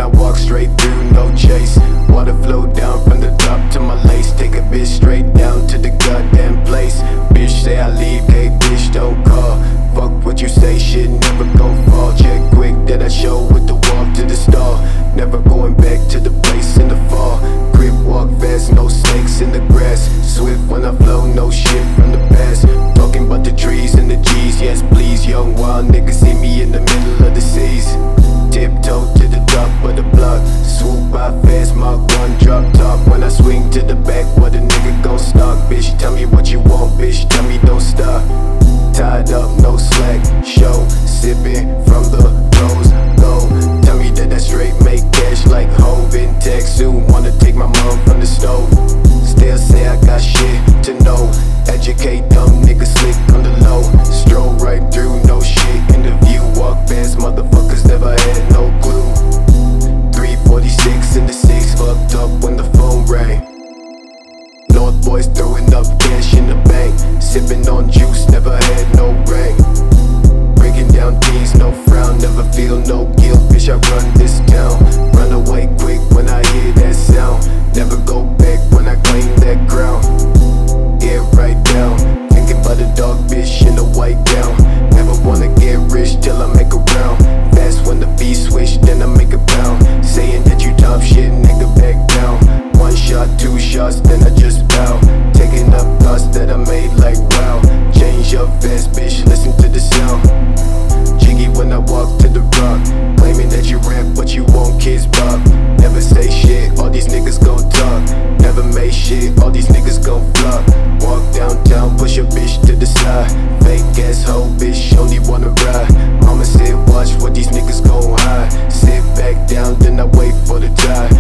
I walk straight through, no chase. Water flow down from the top to my lace. Take a bitch straight down to the goddamn place. Bitch say I leave, hey bitch don't call. Fuck what you say, shit never go fall. Check quick that I show with the walk to the stall. Never going back to the place in the fall. Grip walk fast, no snakes in the grass. Swift when I flow, no shit from the past. Talking about the trees and the G's, yes please. Young wild niggas see me in the middle of the seas. Tiptoe to the top of the block. Swoop by fast, Mark 1 drop top. When I swing to the back, what a nigga gon' stop. Bitch, tell me what you want, bitch, tell me don't stop. Tied up, no slack, show. Sipping from the rose gold. Tell me that I straight make cash like Hov in tech. Soon wanna take my mom from the stove. Still say I got shit to know. Educate dumb niggas slick on the low. Stroll right through, no shit in the view. Walk past motherfuckers, never had no clue. 346 in the 6, fucked up when the phone rang. North boys throwing up cash in the bank. Sipping on juice, never had no ring. Breaking down things, no frown, never feel no guilt. Bitch, I run this town. Run away quick when I hear that sound. Never go back when I claim that ground. Get right down, thinking about a dog bitch in a white gown. Never wanna get rich till I make a round. Fast when the beat switch, then I make a pound. Saying that you top shit, nigga back down. One shot, two shots, then I just bow. Taking up thoughts that I made like wow. Change up fast, bitch, listen to the sound. Jiggy when I walk to the rock. Claiming that you rap what you want, kids pop. Never say shit, all these niggas gon' talk. Never make shit, all these niggas gon' flop. Walk downtown, push a bitch to the side. Fake ass hoe, bitch, only wanna ride. Mama said watch what these niggas gon' hide. Sit back down, then I wait for the tide.